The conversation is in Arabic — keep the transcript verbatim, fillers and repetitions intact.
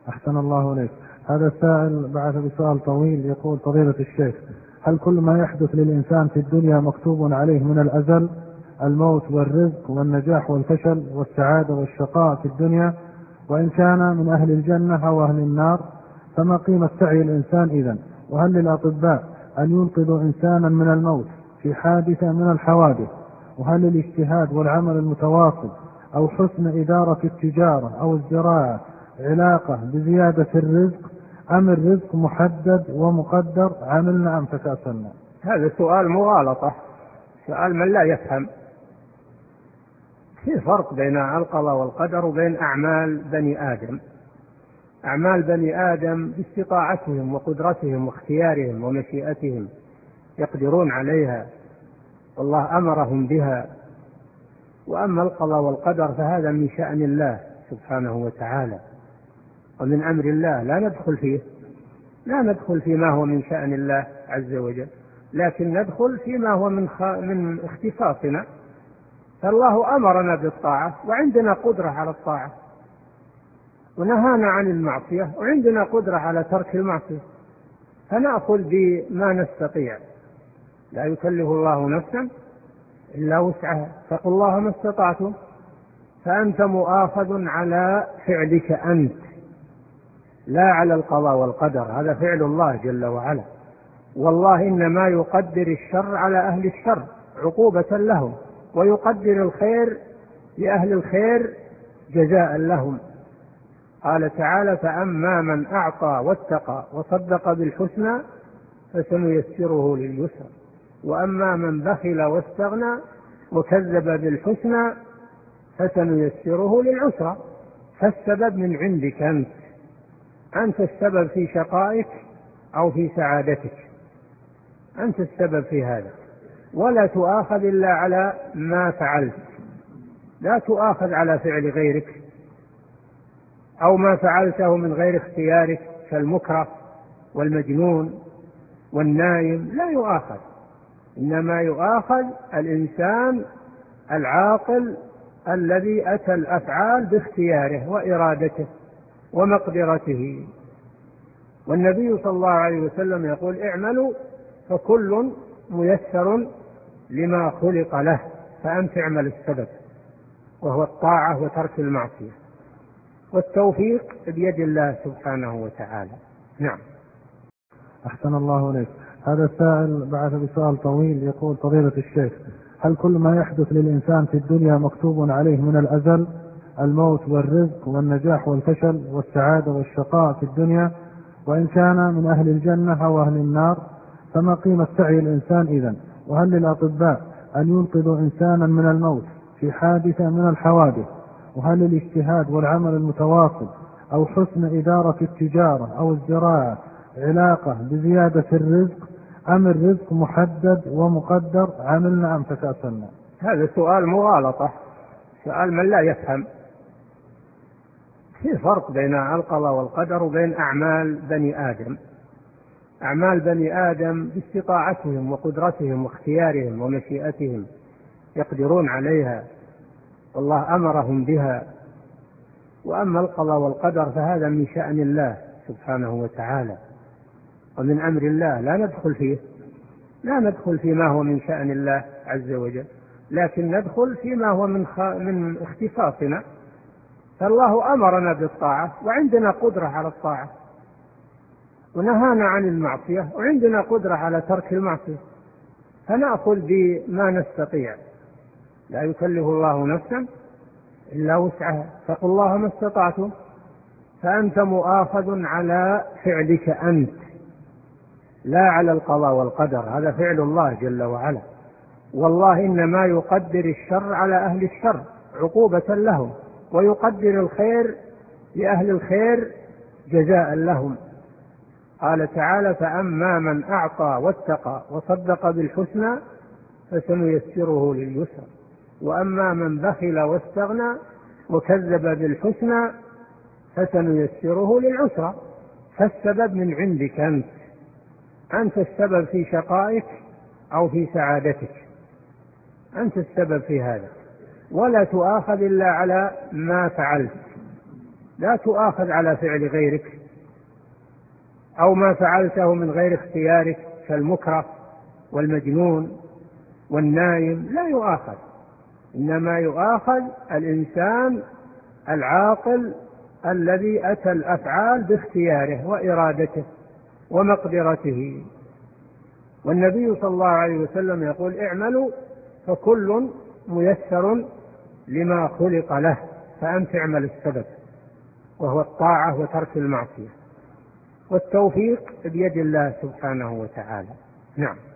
أحسن الله إليك. هذا السائل بعث بسؤال طويل يقول: فضيلة الشيخ، هل كل ما يحدث للإنسان في الدنيا مكتوب عليه من الأزل؟ الموت والرزق والنجاح والفشل والسعادة والشقاء في الدنيا، وإن كان من أهل الجنة أو أهل النار، فما قيمة سعي الإنسان إذن؟ وهل للأطباء أن ينقذوا إنسانا من الموت في حادثة من الحوادث؟ وهل الاجتهاد والعمل المتواصل أو حسن إدارة التجارة أو الزراعة علاقة بزيادة الرزق، أم الرزق محدد ومقدر؟ عملنا أم تكاسلنا؟ هذا سؤال مغالطة، سؤال من لا يفهم. في فرق بين القضاء والقدر وبين أعمال بني آدم. أعمال بني آدم باستطاعتهم وقدرتهم واختيارهم ومشيئتهم يقدرون عليها، والله أمرهم بها. وأما القضاء والقدر فهذا من شأن الله سبحانه وتعالى ومن أمر الله، لا ندخل فيه، لا ندخل فيما هو من شأن الله عز وجل، لكن ندخل فيما هو من, خ... من اختصاصنا. فالله أمرنا بالطاعة وعندنا قدرة على الطاعة، ونهانا عن المعصية وعندنا قدرة على ترك المعصية، فنأخذ بما نستطيع. لا يكلف الله نفسا إلا وسعها، فاتقوا الله ما استطعتم. فأنت مؤاخذ على فعلك أنت، لا على القضاء والقدر، هذا فعل الله جل وعلا. والله إنما يقدر الشر على أهل الشر عقوبة لهم، ويقدر الخير لأهل الخير جزاء لهم. قال تعالى: فأما من أعطى واتقى وصدق بالحسنى فسنيسره لليسرى، وأما من بخل واستغنى وكذب بالحسنى فسنيسره للعسرى. فالسبب من عندك أنت، أنت السبب في شقائك أو في سعادتك، أنت السبب في هذا، ولا تؤاخذ إلا على ما فعلت، لا تؤاخذ على فعل غيرك أو ما فعلته من غير اختيارك كالمكره والمجنون والنايم، لا يؤاخذ. إنما يؤاخذ الإنسان العاقل الذي أتى الأفعال باختياره وإرادته ومقدرته. والنبي صلى الله عليه وسلم يقول: اعملوا فكل ميسر لما خلق له. فأنت اعمل السبب، وهو الطاعة وترك المعصية، والتوفيق بيد الله سبحانه وتعالى. نعم. أحسن الله إليك. هذا السائل بعث بسؤال طويل يقول: فضيلة الشيخ، هل كل ما يحدث للإنسان في الدنيا مكتوب عليه من الأزل؟ الموت والرزق والنجاح والفشل والسعادة والشقاء في الدنيا، وإن كان من أهل الجنة أو أهل النار، فما قيمة سعي الإنسان إذن؟ وهل للأطباء أن ينقذوا إنسانا من الموت في حادثة من الحوادث؟ وهل الاجتهاد والعمل المتواصل أو حسن إدارة التجارة أو الزراعة علاقة بزيادة الرزق، أم الرزق محدد ومقدر؟ عملنا أم تكاسلنا؟ هذا سؤال مغالطة، سؤال من لا يفهم. في فرق بين القضاء والقدر وبين أعمال بني آدم. أعمال بني آدم باستطاعتهم وقدرتهم واختيارهم ومشيئتهم يقدرون عليها، والله أمرهم بها. وأما القضاء والقدر فهذا من شأن الله سبحانه وتعالى ومن أمر الله، لا ندخل فيه، لا ندخل فيما هو من شأن الله عز وجل، لكن ندخل فيما هو من, خ... من اختصاصنا. فالله أمرنا بالطاعة وعندنا قدرة على الطاعة، ونهانا عن المعصية وعندنا قدرة على ترك المعصية، فنأخذ بما نستطيع. لا يكلف الله نفسا إلا وسعها، فاتقوا الله ما استطعتم. فأنت مؤاخذ على فعلك أنت، لا على القضاء والقدر، هذا فعل الله جل وعلا. والله إنما يقدر الشر على أهل الشر عقوبة لهم، ويقدر الخير لأهل الخير جزاء لهم. قال تعالى: فأما من أعطى واتقى وصدق بالحسنى فسنيسره لليسرى، وأما من بخل واستغنى وكذب بالحسنى فسنيسره للعسرى. فالسبب من عندك أنت، أنت السبب في شقائك أو في سعادتك، أنت السبب في هذا، ولا تؤاخذ إلا على ما فعلت، لا تؤاخذ على فعل غيرك أو ما فعلته من غير اختيارك كالمكره والمجنون والنايم، لا يؤاخذ. إنما يؤاخذ الإنسان العاقل الذي أتى الأفعال باختياره وإرادته ومقدرته. والنبي صلى الله عليه وسلم يقول: اعملوا فكل ميسر لما خلق له، فأنت اعمل السبب وهو الطاعة وترك المعصية، والتوفيق بيد الله سبحانه وتعالى. نعم.